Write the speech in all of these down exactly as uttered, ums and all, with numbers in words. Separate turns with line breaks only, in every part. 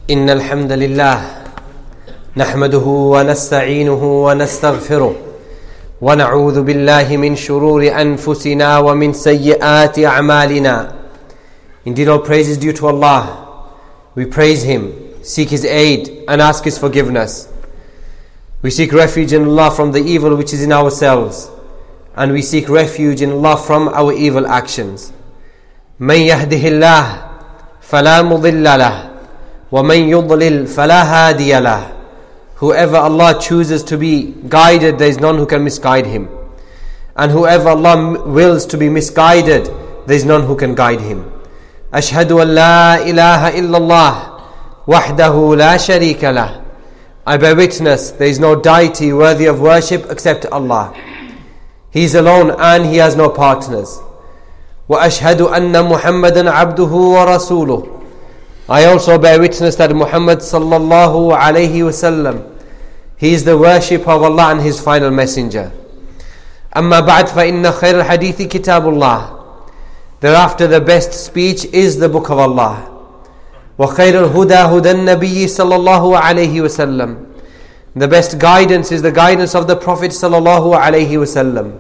إن الحمد لله نحمده ونستعينه ونستغفره ونعوذ بالله من شرور أنفسنا ومن سيئات أعمالنا. Indeed, all praise is due to Allah. We praise Him, seek His aid and ask His forgiveness. We seek refuge in Allah from the evil which is in ourselves, and we seek refuge in Allah from our evil actions. من يهده الله فلا مضل له وَمَنْ يُضْلِلْ فَلَا هَادِيَ لَهُ. Whoever Allah chooses to be guided, there is none who can misguide him. And whoever Allah wills to be misguided, there is none who can guide him. أَشْهَدُ أَنْ لَا إِلَهَ إِلَّا اللَّهِ وَحْدَهُ لَا شَرِيكَ لَهُ. I bear witness, there is no deity worthy of worship except Allah. He is alone and He has no partners. وَأَشْهَدُ أَنَّ مُحَمَّدًا عَبْدُهُ وَرَسُولُهُ. I also bear witness that Muhammad sallallahu alayhi wasallam, he is the worship of Allah and His final messenger. أما بعد فإن خير الحديث كتاب الله. Thereafter, the best speech is the book of Allah. وخير الهدى هدى النبي صلى الله عليه وسلم. The best guidance is the guidance of the Prophet sallallahu alayhi wasallam.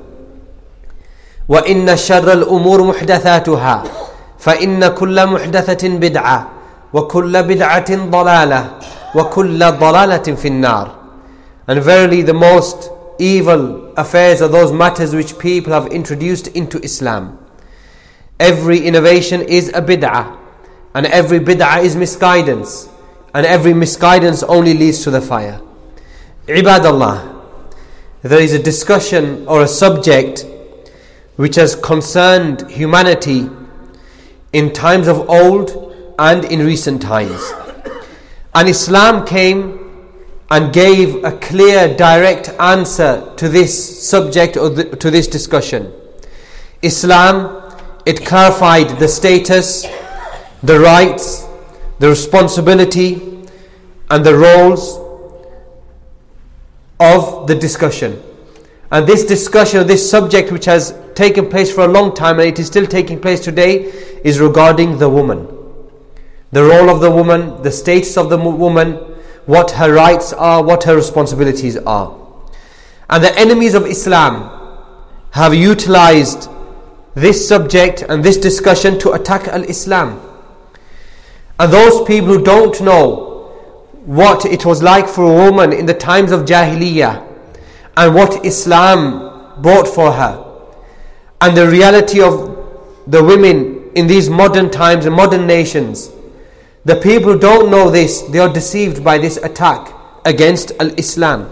وإن شر الأمور محدثاتها فإن كل محدثة بدعة وَكُلَّ بِدْعَةٍ ضَلَالَةٍ وَكُلَّ ضَلَالَةٍ فِي النَّارِ. And verily the most evil affairs are those matters which people have introduced into Islam. Every innovation is a bid'ah, and every bid'ah is misguidance, and every misguidance only leads to the fire. Ibadallah, there is a discussion or a subject which has concerned humanity in times of old and in recent times. And Islam came and gave a clear, direct answer to this subject or th- to this discussion. Islam, it clarified the status, the rights, the responsibility and the roles of the discussion. And this discussion, this subject which has taken place for a long time and it is still taking place today, is regarding the woman. The role of the woman, the status of the woman, what her rights are, what her responsibilities are. And the enemies of Islam have utilized this subject and this discussion to attack al-Islam. And those people who don't know what it was like for a woman in the times of Jahiliyyah and what Islam brought for her, and the reality of the women in these modern times and modern nations, the people who don't know this, they are deceived by this attack against al-Islam.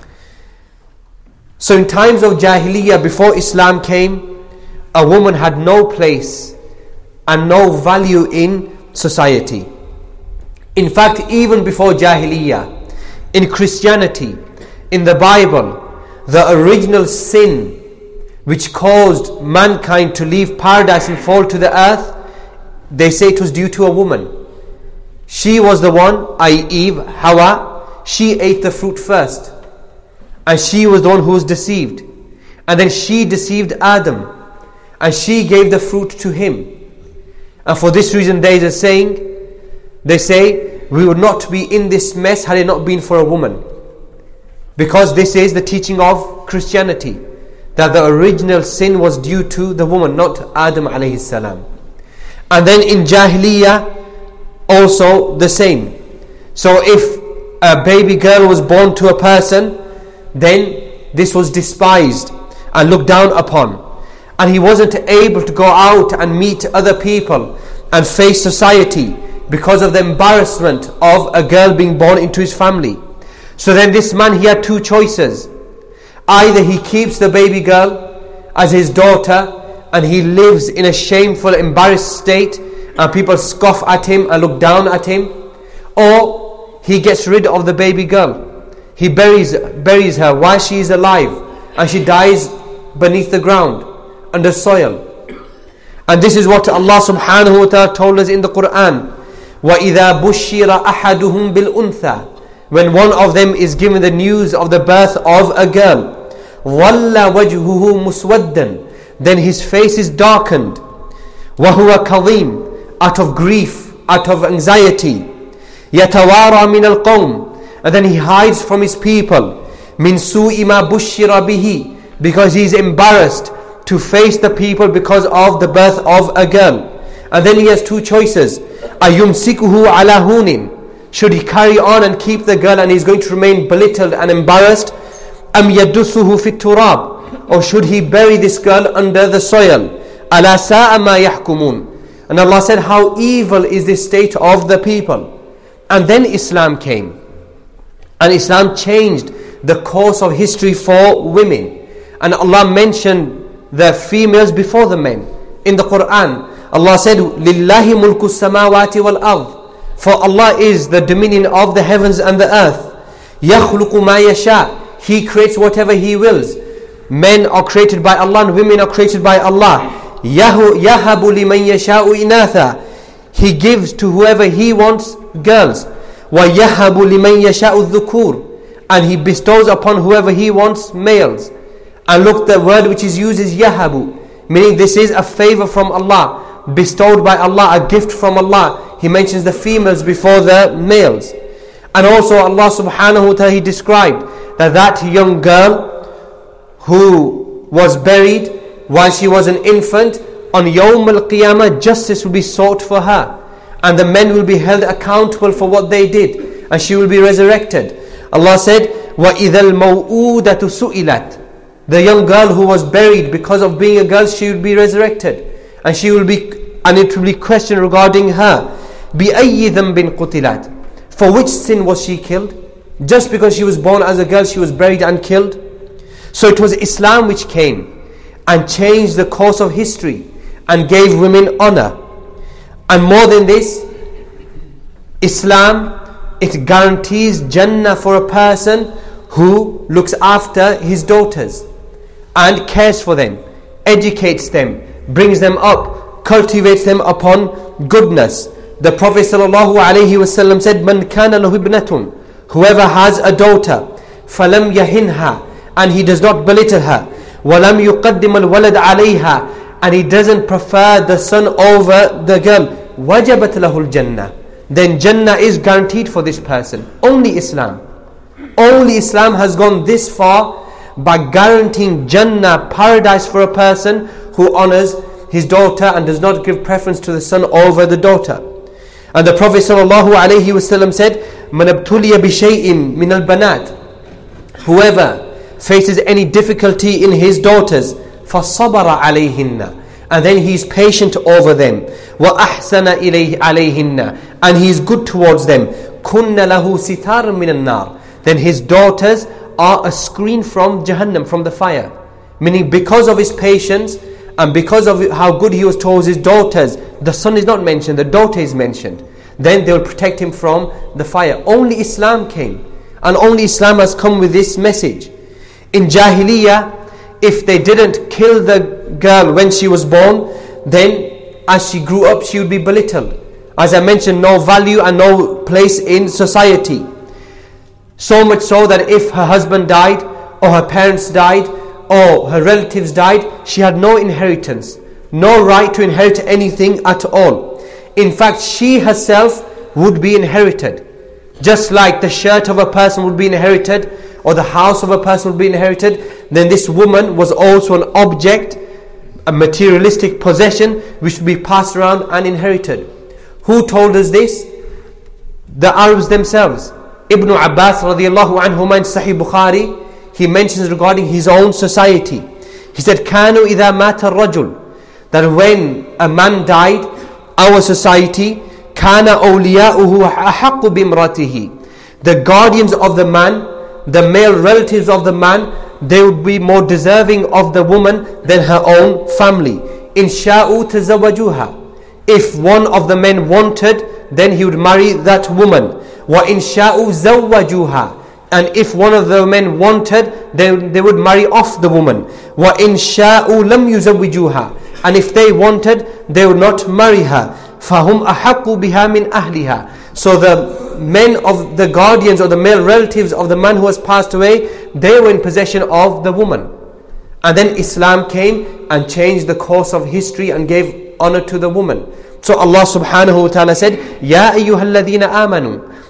So in times of Jahiliyyah, before Islam came, a woman had no place and no value in society. In fact, even before Jahiliyyah, in Christianity, in the Bible, the original sin which caused mankind to leave paradise and fall to the earth, they say it was due to a woman. She was the one, that is Eve, Hawa, she ate the fruit first. And she was the one who was deceived. And then she deceived Adam. And she gave the fruit to him. And for this reason there is a saying, they say, we would not be in this mess had it not been for a woman. Because this is the teaching of Christianity, that the original sin was due to the woman, not Adam alayhi salam. And then in Jahiliyyah, also the same. So if a baby girl was born to a person, then this was despised and looked down upon, and he wasn't able to go out and meet other people and face society because of the embarrassment of a girl being born into his family. So then this man, he had two choices. Either he keeps the baby girl as his daughter and he lives in a shameful, embarrassed state, and people scoff at him and look down at him, or he gets rid of the baby girl. He buries buries her while she is alive, and she dies beneath the ground, under soil. And this is what Allah subhanahu wa ta'ala told us in the Quran. وَإِذَا بُشِّرَ أَحَدُهُمْ بِالْأُنْثَى. When one of them is given the news of the birth of a girl, ظَلَّ وَجْهُهُ مُسْوَدًّا. Then his face is darkened. وَهُوَ كَظِيمٌ. Out of grief, out of anxiety. يَتَوَارَى مِنَ الْقَوْمِ, and then he hides from his people. مِنْ سُوءِ مَا بُشِّرَ بِهِ, because he is embarrassed to face the people because of the birth of a girl. And then he has two choices. أَيُمْسِكُهُ عَلَى هُونٍ, should he carry on and keep the girl and he's going to remain belittled and embarrassed? أَمْ يَدُّسُهُ فِي التُّرَابِ, or should he bury this girl under the soil? أَلَا سَاءَ مَا يَحْكُمُونَ. And Allah said, how evil is this state of the people. And then Islam came. And Islam changed the course of history for women. And Allah mentioned the females before the men. In the Quran, Allah said, لِلَّهِ مُلْكُ السَّمَاوَاتِ وَالْأَرْضِ, for Allah is the dominion of the heavens and the earth. يَخْلُقُ مَا يَشَاءُ, He creates whatever He wills. Men are created by Allah and women are created by Allah. يَهَبُ لِمَنْ يَشَاءُ إِنَاثًا, He gives to whoever He wants girls. وَيَهَبُ لِمَنْ يَشَاءُ الذُّكُورِ, and He bestows upon whoever He wants males. And look, the word which is used is yahabu, meaning this is a favor from Allah, bestowed by Allah, a gift from Allah. He mentions the females before the males. And also Allah subhanahu wa ta'ala, He described that that young girl who was buried while she was an infant, on Yawm al-Qiyamah justice will be sought for her. And the men will be held accountable for what they did. And she will be resurrected. Allah said, وَإِذَا الْمَوْءُودَةُ سُئِلَتْ, the young girl who was buried because of being a girl, she will be resurrected. And she will be, and it will be questioned regarding her. بِأَيِّ ذَنْبٍ قُتِلَتْ, for which sin was she killed? Just because she was born as a girl, she was buried and killed? So it was Islam which came and changed the course of history and gave women honor. And more than this, Islam, it guarantees Jannah for a person who looks after his daughters and cares for them, educates them, brings them up, cultivates them upon goodness. The Prophet ﷺ said, "Man kana lahu ibnatun," whoever has a daughter, فَلَمْ يَهِنْهَا, and he does not belittle her, وَلَمْ يُقَدِّمَ الْوَلَدْ عَلَيْهَا, and he doesn't prefer the son over the girl, وَجَبَتْ لَهُ الْجَنَّةِ, then Jannah is guaranteed for this person. Only Islam. Only Islam has gone this far by guaranteeing Jannah, paradise, for a person who honors his daughter and does not give preference to the son over the daughter. And the Prophet ﷺ said, مَنْ ابْتُلِيَ بِشَيْءٍ مِنَ الْبَنَاتِ, whoever faces any difficulty in his daughters, فَصَبَرَ عَلَيْهِنَّ, and then he is patient over them, وَأَحْسَنَ إِلَيْهِ عَلَيْهِنَّ, and he is good towards them, كُنَّ لَهُ سِتَارٌ مِنَ النَّارِ, then his daughters are a screen from Jahannam, from the fire. Meaning because of his patience and because of how good he was towards his daughters, the son is not mentioned, the daughter is mentioned. Then they will protect him from the fire. Only Islam came, and only Islam has come with this message. In Jahiliyyah, if they didn't kill the girl when she was born, then as she grew up she would be belittled. As I mentioned, no value and no place in society. So much so that if her husband died, or her parents died, or her relatives died, she had no inheritance, no right to inherit anything at all. In fact, she herself would be inherited. Just like the shirt of a person would be inherited, or the house of a person would be inherited, then this woman was also an object, a materialistic possession which would be passed around and inherited. Who told us this? The Arabs themselves. Ibn Abbas radiallahu anhuma in Sahih Bukhari, he mentions regarding his own society. He said, كَانُوا إِذَا مَاتَ الرَّجُلُ, that when a man died, our society, كَانَ أَوْلِيَاؤُهُ أَحَقُّ بِامْرَأَتِهِ, the guardians of the man, the male relatives of the man, they would be more deserving of the woman than her own family. إِنْ شَاءُوا تَزَوَّجُوهَا, if one of the men wanted, then he would marry that woman. وَإِنْ شَاءُوا زَوَّجُوهَا, and if one of the men wanted, then they would marry off the woman. وَإِنْ شَاءُوا لَمْ يُزَوِّجُوهَا, and if they wanted, they would not marry her. فَهُمْ أَحَقُّ بِهَا مِنْ أَهْلِهَا, so the men of the guardians or the male relatives of the man who has passed away, they were in possession of the woman. And then Islam came and changed the course of history and gave honor to the woman. So Allah subhanahu wa ta'ala said, يَا أَيُّهَا الَّذِينَ آمَنُوا,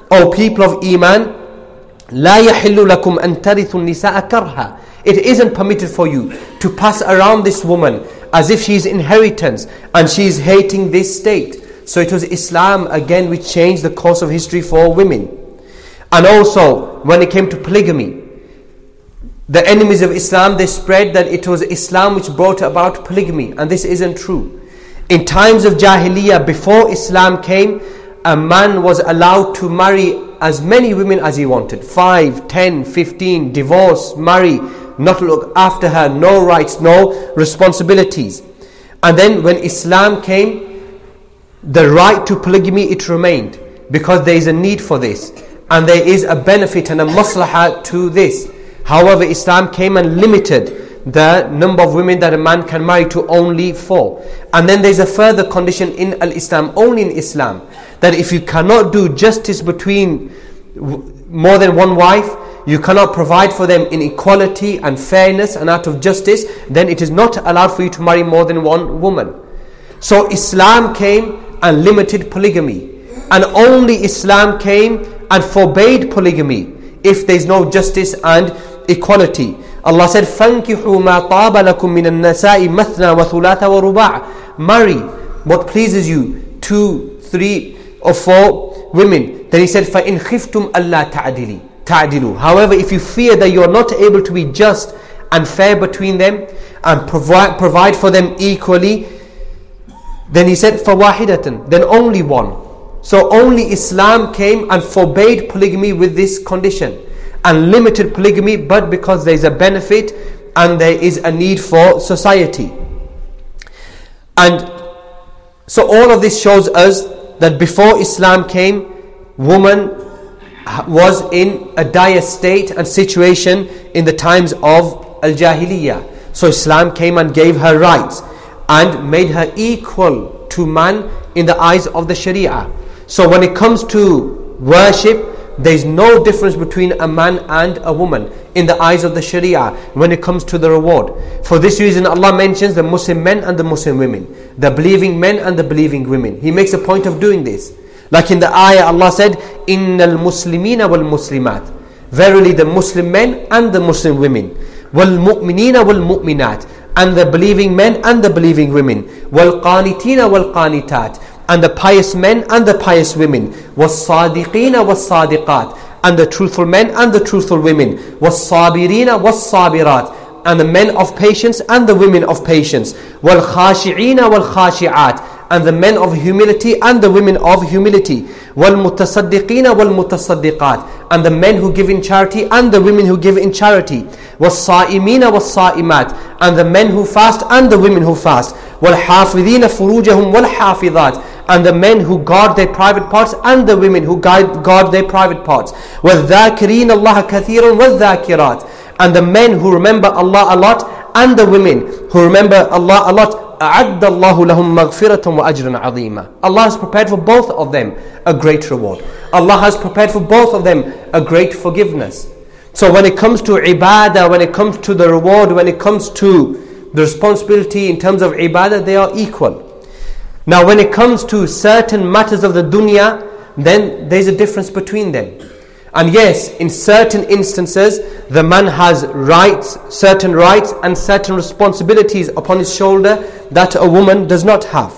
O people of Iman, لا يحل لكم أن ترثوا النساء كرها. It isn't permitted for you to pass around this woman as if she is inheritance and she is hating this state. So it was Islam again which changed the course of history for women. And also when it came to polygamy, the enemies of Islam, they spread that it was Islam which brought about polygamy, and this isn't true. In times of Jahiliyyah, before Islam came, a man was allowed to marry as many women as he wanted. Five, ten, fifteen, divorce, marry, not look after her, no rights, no responsibilities. And then when Islam came, the right to polygamy, it remained, because there is a need for this, and there is a benefit and a maslahah to this. However, Islam came and limited the number of women that a man can marry to only four. And then there's a further condition in Al-Islam, only in Islam, that if you cannot do justice between more than one wife, you cannot provide for them in equality and fairness and out of justice, then it is not allowed for you to marry more than one woman. So Islam came and limited polygamy, and only Islam came and forbade polygamy if there is no justice and equality. Allah said, فَانْكِحُوا مَا طَابَ لَكُم مِّنَ النَّسَاءِ مَثْنَى وَثُلَاثَ وَرُبَاعَ. Marry what pleases you, two, three or four women. Then he said, فَإِنْ خِفْتُمْ أَلَّا تَعْدِلِي تَعْدِلُوا. However, if you fear that you are not able to be just and fair between them and provide, provide for them equally, then he said, فَوَاحِدَةً, then only one. So only Islam came and forbade polygamy with this condition, and limited polygamy, but because there is a benefit and there is a need for society. And so all of this shows us that before Islam came, woman was in a dire state and situation in the times of Al-Jahiliyyah. So Islam came and gave her rights and made her equal to man in the eyes of the Sharia. So when it comes to worship, there is no difference between a man and a woman in the eyes of the Sharia when it comes to the reward. For this reason, Allah mentions the Muslim men and the Muslim women, the believing men and the believing women. He makes a point of doing this. Like in the ayah, Allah said, إِنَّ الْمُسْلِمِينَ وَالْمُسْلِمَاتِ. Verily the Muslim men and the Muslim women. وَالْمُؤْمِنِينَ وَالْمُؤْمِنَاتِ. And the believing men and the believing women. وَالْقَانِتِينَ وَالْقَانِتَاتِ. And the pious men and the pious women. وَالصَّادِقِينَ وَالصَّادِقَاتِ. And the truthful men and the truthful women. وَالصَّابِرِينَ وَالصَّابِرَاتِ. And the men of patience and the women of patience. وَالْخَاشِعِينَ وَالْخَاشِعَاتِ. And the men of humility and the women of humility. وَالْمُتَصَدِّقِينَ وَالْمُتَصَدِّقَاتِ. And the men who give in charity and the women who give in charity. وَالصَّائِمِينَ وَالصَّائِمَاتِ. And the men who fast and the women who fast. وَالْحَافِظِينَ فُرُوجَهُمْ وَالْحَافِظَاتِ. And the men who guard their private parts and the women who guard, guard their private parts. وَالذَّاكِرِينَ اللَّهَ كَثِيرًا وَالذَّاكِرَاتِ. And the men who remember Allah a lot and the women who remember Allah a lot. أَعَدَّ اللَّهُ لَهُمْ مَغْفِرَةً وَأَجْرًا عَظِيمًا. Allah has prepared for both of them a great reward. Allah has prepared for both of them a great forgiveness. So when it comes to ibadah, when it comes to the reward, when it comes to the responsibility in terms of ibadah, they are equal. Now when it comes to certain matters of the dunya, then there is a difference between them. And yes, in certain instances, the man has rights, certain rights and certain responsibilities upon his shoulder that a woman does not have.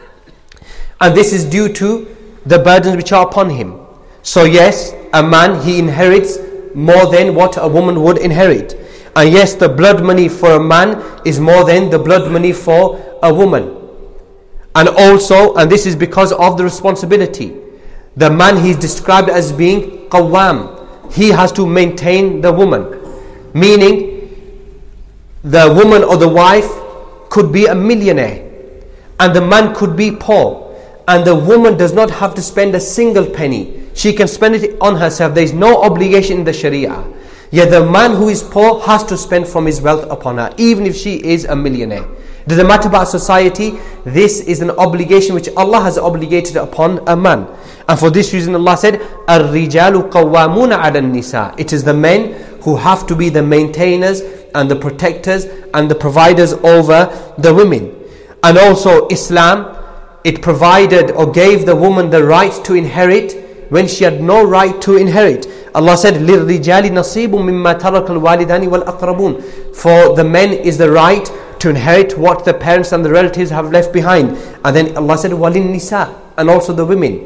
And this is due to the burdens which are upon him. So yes, a man, he inherits more than what a woman would inherit. And yes, the blood money for a man is more than the blood money for a woman. And also, and this is because of the responsibility, the man, he is described as being qawwam. He has to maintain the woman. Meaning, the woman or the wife could be a millionaire and the man could be poor. And the woman does not have to spend a single penny. She can spend it on herself. There is no obligation in the Sharia. Yet the man who is poor has to spend from his wealth upon her, even if she is a millionaire. Doesn't matter about society. This is an obligation which Allah has obligated upon a man. And for this reason Allah said, الرِّجَالُ قَوَّامُونَ عَلَى النِّسَاءِ. It is the men who have to be the maintainers and the protectors and the providers over the women. And also Islam, it provided or gave the woman the right to inherit when she had no right to inherit. Allah said, لِلْرِجَالِ نَصِيبٌ مِمَّا تَرَكَ الْوَالِدَانِ وَالْأَقْرَبُونَ. For the men is the right to inherit what the parents and the relatives have left behind. And then Allah said, وَلِلنِّسَاءِ, and also the women.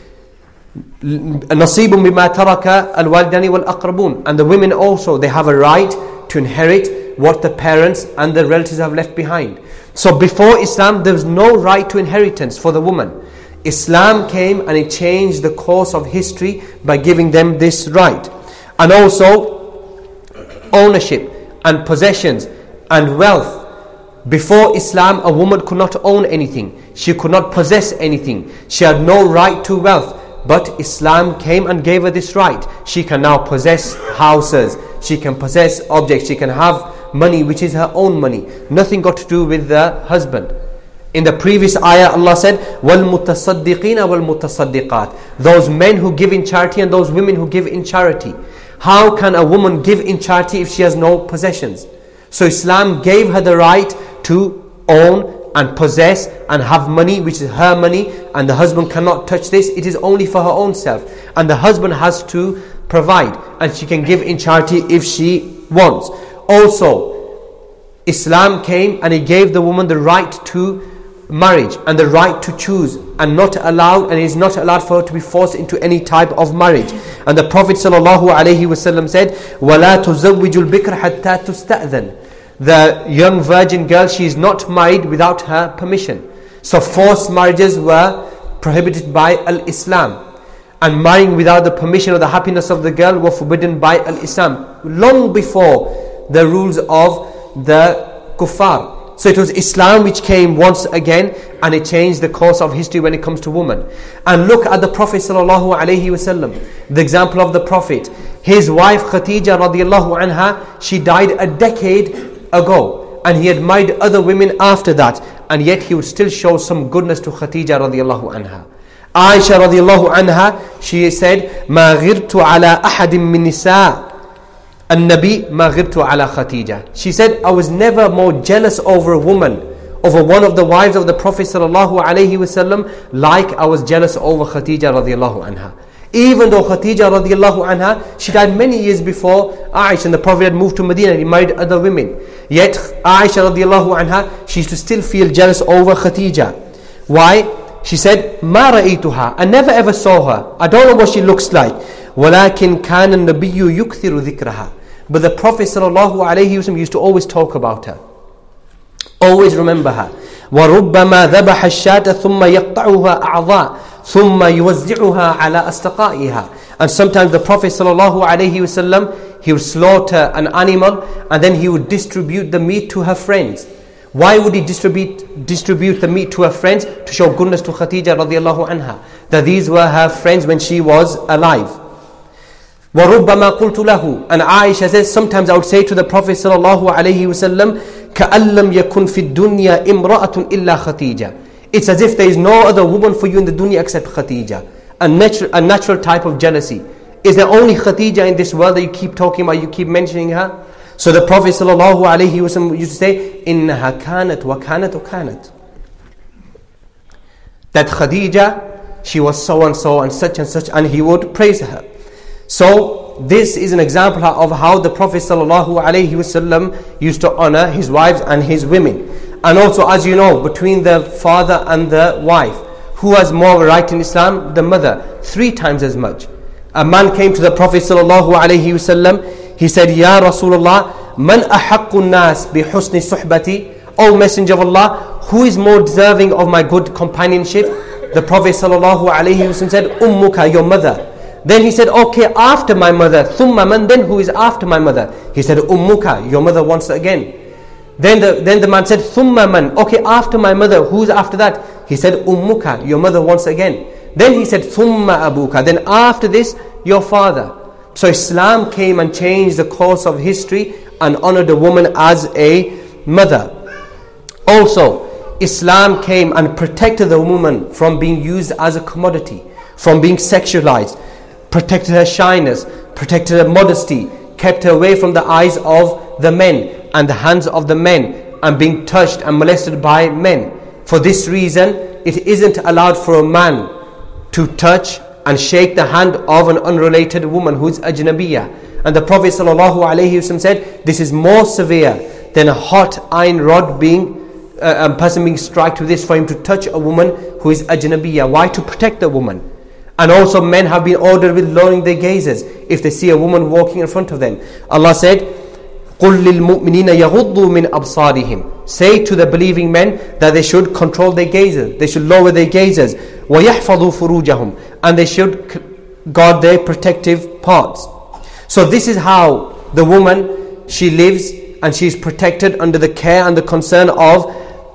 نَصِيبٌ مِمَّا تَرَكَ الْوَالِدَانِ وَالْأَقْرَبُونَ. And the women also, they have a right to inherit what the parents and the relatives have left behind. So before Islam, there was no right to inheritance for the woman. Islam came and it changed the course of history by giving them this right. And also ownership and possessions and wealth. Before Islam, a woman could not own anything. She could not possess anything. She had no right to wealth. But Islam came and gave her this right. She can now possess houses. She can possess objects. She can have money which is her own money. Nothing got to do with the husband. In the previous ayah, Allah said, وَالْمُتَصَدِّقِينَ وَالْمُتَصَدِّقَاتِ. Those men who give in charity and those women who give in charity. How can a woman give in charity if she has no possessions? So Islam gave her the right to own and possess and have money which is her money, and the husband cannot touch this. It is only for her own self, and the husband has to provide, and she can give in charity if she wants. Also, Islam came and it gave the woman the right to marriage and the right to choose, and not allowed, and it is not allowed for her to be forced into any type of marriage. And the Prophet ﷺ said, وَلَا تُزَوِّجُ الْبِكْرَ حَتَّى تُسْتَأْذَنْ. The young virgin girl, she is not married without her permission. So forced marriages were prohibited by Al-Islam, and marrying without the permission or the happiness of the girl were forbidden by Al-Islam, long before the rules of the kuffar. So it was Islam which came once again, and it changed the course of history when it comes to women. And look at the Prophet sallallahu alaihi wasallam, the example of the Prophet. His wife Khadija radiallahu anha, she died a decade ago, and he had married other women after that, and yet he would still show some goodness to Khadija radiallahu anha. Aisha radiallahu anha, she said, ما غرت على أحد من نساء النبي ما غرت على خديجة. She said, I was never more jealous over a woman, over one of the wives of the Prophet sallallahu alaihi wasallam, like I was jealous over Khadija radiallahu anha. Even though Khadija radiallahu anha, she died many years before Aisha, and the Prophet had moved to Medina and he married other women. Yet Aisha radiallahu anha, she used to still feel jealous over Khadija. Why? She said, ما رأيتها, I never ever saw her. I don't know what she looks like. ولكن كان النبي يكثر ذكرها. But the Prophet sallallahu alaihi wasallam used to always talk about her, always remember her. وَرُبَّمَا ذَبَحَ الشَّاةَ ثُمَّ يَقْطَعُهَا أَعْضَاء ثُمَّ يُوَزِّعُهَا عَلَى أَسْتَقَائِهَا. And sometimes the Prophet sallallahu alaihi wasallam, he would slaughter an animal and then he would distribute the meat to her friends. Why would he distribute distribute the meat to her friends? To show goodness to Khadija radiallahu anha, that these were her friends when she was alive. وَرُبَّمَا قُلْتُ لَهُ. And Aisha says, sometimes I would say to the Prophet sallallahu alaihi wasallam, كَأَن لَّمْ يَكُنْ فِي الدُّنْيَا إِمْرَأَةٌ إِلَّا خَدِيجَةٌ. It's as if there is no other woman for you in the dunya except Khadija. A natural, a natural type of jealousy. Is there only Khadija in this world that you keep talking about, you keep mentioning her? So the Prophet sallallahu alaihi wasallam used to say, إِنَّهَا كَانَتْ وَكَانَتْ وَكَانَتْ. That Khadija, she was so and so and such and such, and he would praise her. So this is an example of how the Prophet sallallahu alaihi wasallam used to honor his wives and his women. And also, as you know, between the father and the wife, who has more right in Islam? The mother, three times as much. A man came to the Prophet sallallahu alaihi wasallam. He said, Ya Rasulullah, man ahaqqun nas bi husni suhbati. O Messenger of Allah, who is more deserving of my good companionship? The Prophet sallallahu alaihi wasallam said, Ummuka, your mother. Then he said, okay, after my mother, thumma man, then who is after my mother? He said, Ummuka, your mother once again. Then the, then the man said, thumma man, okay, after my mother, who's after that? He said, Ummuka, your mother once again. Then he said, thumma abuka, then after this, your father. So Islam came and changed the course of history and honored the woman as a mother. Also, Islam came and protected the woman from being used as a commodity, from being sexualized, protected her shyness, protected her modesty, kept her away from the eyes of the men and the hands of the men, and being touched and molested by men. For this reason, it isn't allowed for a man to touch and shake the hand of an unrelated woman who is ajnabiyah. And the Prophet ﷺ said, this is more severe than a hot iron rod being, uh, a person being struck with this, for him to touch a woman who is ajnabiyah. Why? To protect the woman. And also men have been ordered with lowering their gazes if they see a woman walking in front of them. Allah said, قُلْ لِلْمُؤْمِنِينَ يَغُضُّوا مِنْ أَبْصَارِهِمْ Say to the believing men that they should control their gazes, they should lower their gazes. وَيَحْفَظُوا فُرُوجَهُمْ And they should guard their protective parts. So this is how the woman, she lives and she is protected under the care and the concern of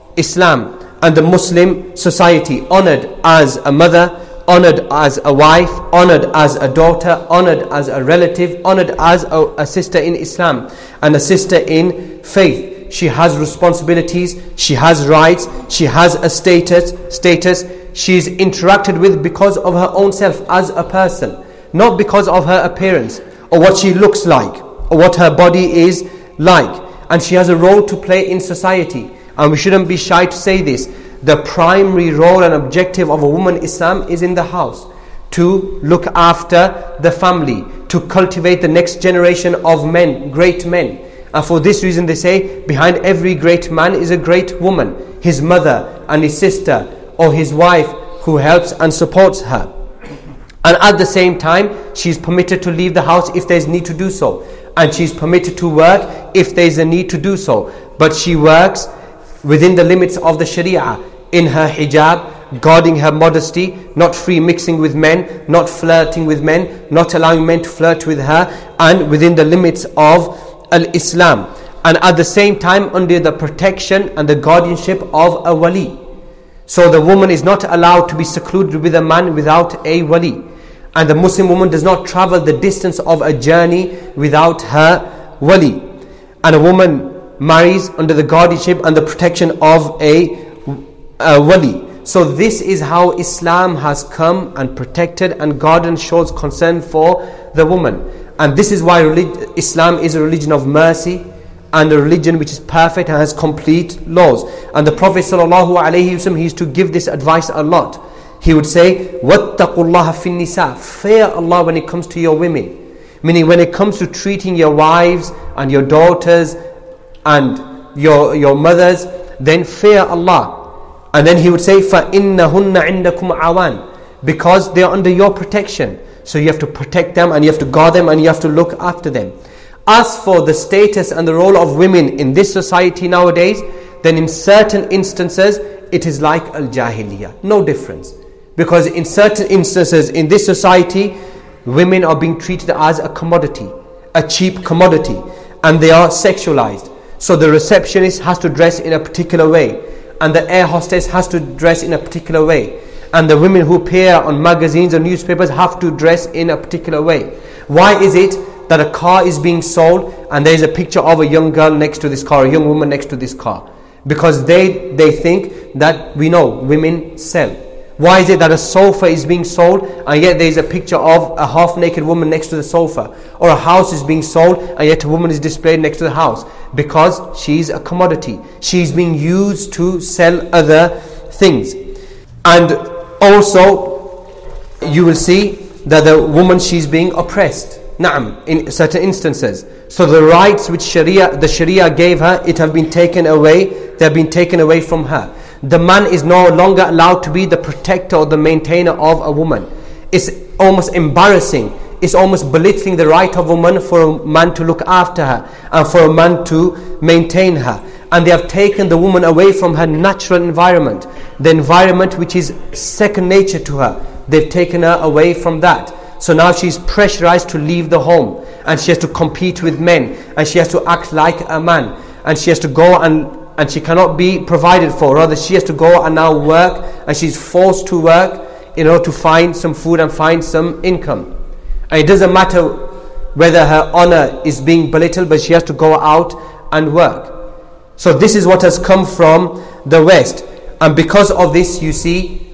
Islam and the Muslim society, honored as a mother, honored as a wife, honored as a daughter, honored as a relative, honored as a, a sister in Islam and a sister in faith. She has responsibilities, she has rights, she has a status, status. She is interacted with because of her own self as a person, not because of her appearance or what she looks like or what her body is like. And she has a role to play in society, and we shouldn't be shy to say this. The primary role and objective of a woman in Islam is in the house, to look after the family, to cultivate the next generation of men, great men. And for this reason they say, behind every great man is a great woman, his mother and his sister or his wife who helps and supports her. And at the same time, she is permitted to leave the house if there is need to do so, and she is permitted to work if there is a need to do so. But she works within the limits of the Sharia, in her hijab, guarding her modesty, not free mixing with men, not flirting with men, not allowing men to flirt with her, and within the limits of al-Islam. And at the same time under the protection and the guardianship of a wali. So the woman is not allowed to be secluded with a man without a wali. And the Muslim woman does not travel the distance of a journey without her wali. And a woman marries under the guardianship and the protection of a Uh, wali. So this is how Islam has come and protected and guarded and shows concern for the woman. And this is why relig- Islam is a religion of mercy and a religion which is perfect and has complete laws. And the Prophet ﷺ, he used to give this advice a lot. He would say, وَاتَّقُوا اللَّهَ فِي النِّسَاءِ Fear Allah when it comes to your women. Meaning when it comes to treating your wives and your daughters and your, your mothers, then fear Allah. And then he would say, فَإِنَّهُنَّ عِنْدَكُمْ عَوَانٍ Because they are under your protection. So you have to protect them and you have to guard them and you have to look after them. As for the status and the role of women in this society nowadays, then in certain instances, it is like al-jahiliyyah. No difference. Because in certain instances in this society, women are being treated as a commodity, a cheap commodity, and they are sexualized. So the receptionist has to dress in a particular way, and the air hostess has to dress in a particular way, and the women who appear on magazines or newspapers have to dress in a particular way. Why is it that a car is being sold and there is a picture of a young girl next to this car, a young woman next to this car? Because they, they think that we know women sell. Why is it that a sofa is being sold and yet there is a picture of a half-naked woman next to the sofa? Or a house is being sold and yet a woman is displayed next to the house? Because she's a commodity. She's being used to sell other things. And also, you will see that the woman, she's being oppressed. Na'am, in certain instances. So the rights which Sharia, the Sharia gave her, it have been taken away. They have been taken away from her. The man is no longer allowed to be the protector or the maintainer of a woman. It's almost embarrassing. It's almost belittling the right of a woman for a man to look after her and for a man to maintain her. And they have taken the woman away from her natural environment, the environment which is second nature to her. They've taken her away from that. So now she's pressurized to leave the home, and she has to compete with men, and she has to act like a man, and she has to go and and she cannot be provided for. Rather, she has to go and now work, and she's forced to work in order to find some food and find some income. And it doesn't matter whether her honor is being belittled, but she has to go out and work. So this is what has come from the West. And because of this, you see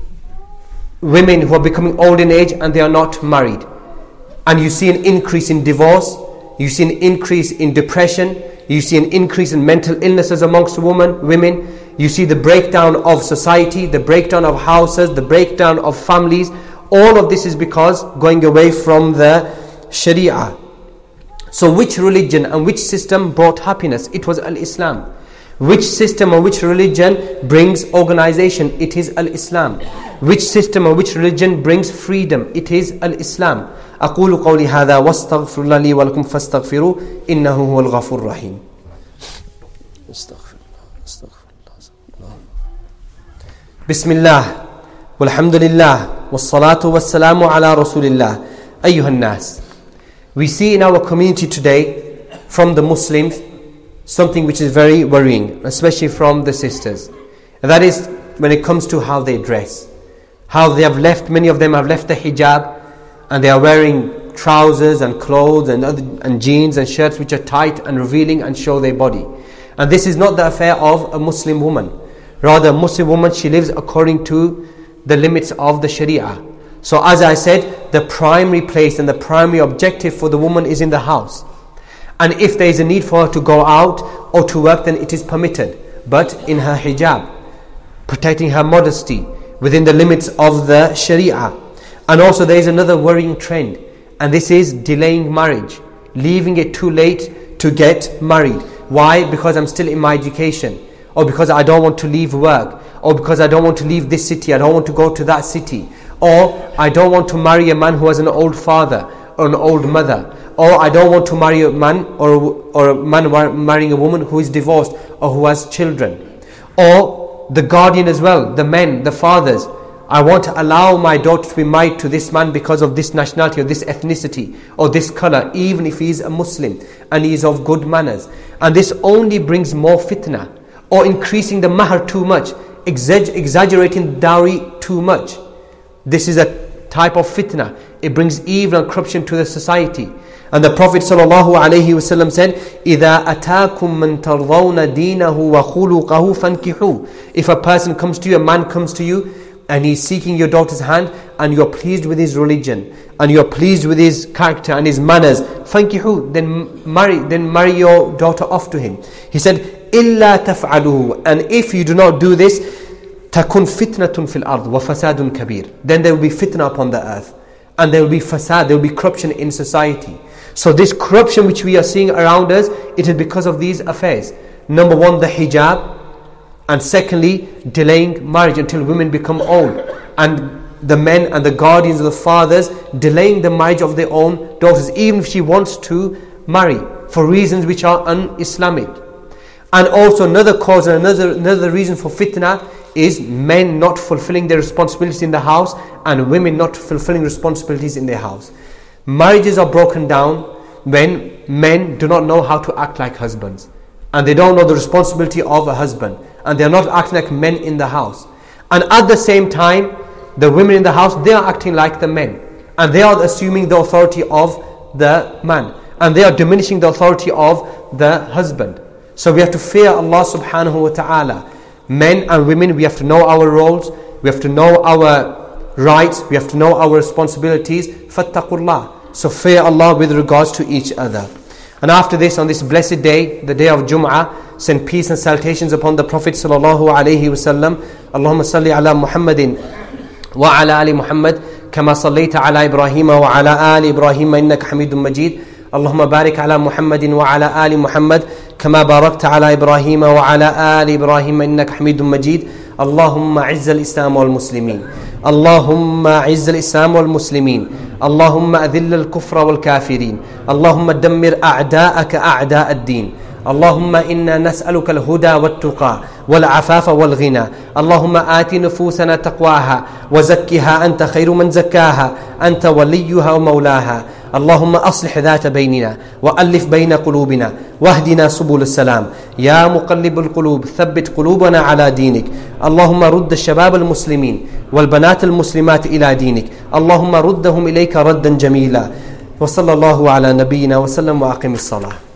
women who are becoming old in age and they are not married. And you see an increase in divorce. You see an increase in depression. You see an increase in mental illnesses amongst women, women. You see the breakdown of society, the breakdown of houses, the breakdown of families. all of this is because going away from the Sharia. So which religion and which system brought happiness? It was Al-Islam. Which system or which religion brings organization? It is Al-Islam. Which system or which religion brings freedom? It is Al-Islam. أقول قولي هذا واستغفر الله لي ولكم فاستغفروه إنه هو الغفور الرحيم. استغفر الله استغفر الله. بسم الله والحمد لله والصلاة والسلام على رسول الله. أيها الناس. We see in our community today from the Muslims something which is very worrying, especially from the sisters. And that is when it comes to how they dress. How they have left, many of them have left the hijab and they are wearing trousers and clothes and, other, and jeans and shirts which are tight and revealing and show their body. And this is not the affair of a Muslim woman. Rather, a Muslim woman, she lives according to the limits of the Sharia. So as I said, the primary place and the primary objective for the woman is in the house. And if there is a need for her to go out or to work, then it is permitted. But in her hijab, protecting her modesty within the limits of the Sharia. And also there is another worrying trend. And this is delaying marriage. Leaving it too late to get married. Why? Because I'm still in my education. Or because I don't want to leave work. Or because I don't want to leave this city. I don't want to go to that city. Or I don't want to marry a man who has an old father or an old mother. Or I don't want to marry a man or, or a man marrying a woman who is divorced or who has children. Or the guardian as well, the men, the fathers. I want to allow my daughter to be married to this man because of this nationality or this ethnicity or this color, even if he is a Muslim and he is of good manners. And this only brings more fitna, or increasing the mahar too much, exag- exaggerating the dowry too much. This is a type of fitna. It brings evil and corruption to the society. And the Prophet ﷺ said, إِذَا أَتَاكُم مَّن تَرْضَوْنَ دِينَهُ وَخُلُقَهُ فَانْكِحُوهُ. If a person comes to you, a man comes to you, and he's seeking your daughter's hand, and you're pleased with his religion, and you're pleased with his character and his manners, فَانْكِحُوهُ, then marry, then marry your daughter off to him. He said, إِلَّا تَفْعَلُهُ. And if you do not do this, تَكُنْ فِتْنَةٌ فِي الْأَرْضِ وَفَسَادٌ كَبِيرٌ. Then there will be fitna upon the earth. And there will be fasad, there will be corruption in society. So this corruption which we are seeing around us, it is because of these affairs. Number one, the hijab. And secondly, delaying marriage until women become old. And the men and the guardians of the fathers delaying the marriage of their own daughters, even if she wants to marry, for reasons which are un-Islamic. And also another cause and another, another reason for fitna is men not fulfilling their responsibilities in the house and women not fulfilling responsibilities in their house. Marriages are broken down when men do not know how to act like husbands. And they don't know the responsibility of a husband. And they are not acting like men in the house. And at the same time, the women in the house, they are acting like the men. And they are assuming the authority of the man. And they are diminishing the authority of the husband. So we have to fear Allah subhanahu wa ta'ala. Men and women, we have to know our roles. We have to know our rights. We have to know our responsibilities. Fattaqullah. So fear Allah with regards to each other. And after this, on this blessed day, the day of Jum'ah, send peace and salutations upon the Prophet sallallahu alaihi wasallam. Allahumma salli ala Muhammadin wa ala ali Muhammad kama sallaita ala Ibrahim wa ala ali Ibrahim innaka Hamidum Majid. Allahumma barik ala Muhammadin wa ala ali Muhammad kama barakta ala Ibrahim wa ala ali Ibrahim innaka Hamidum Majid. Allahumma izz al-Islam wal Muslimin. Allahumma izz al-Islam wal Muslimin. اللهم أذل الكفر والكافرين. اللهم دمر أعداءك أعداء الدين. اللهم إنا نسألك الهدى والتقى والعفاف والغنى. اللهم آت نفوسنا تقواها وزكها أنت خير من زكاها أنت وليها ومولاها. اللهم أصلح ذات بيننا وألف بين قلوبنا واهدنا سبل السلام. يا مقلب القلوب ثبت قلوبنا على دينك. اللهم رد الشباب المسلمين والبنات المسلمات إلى دينك. اللهم ردهم إليك ردا جميلا. وصلى الله على نبينا وسلم وأقم الصلاة.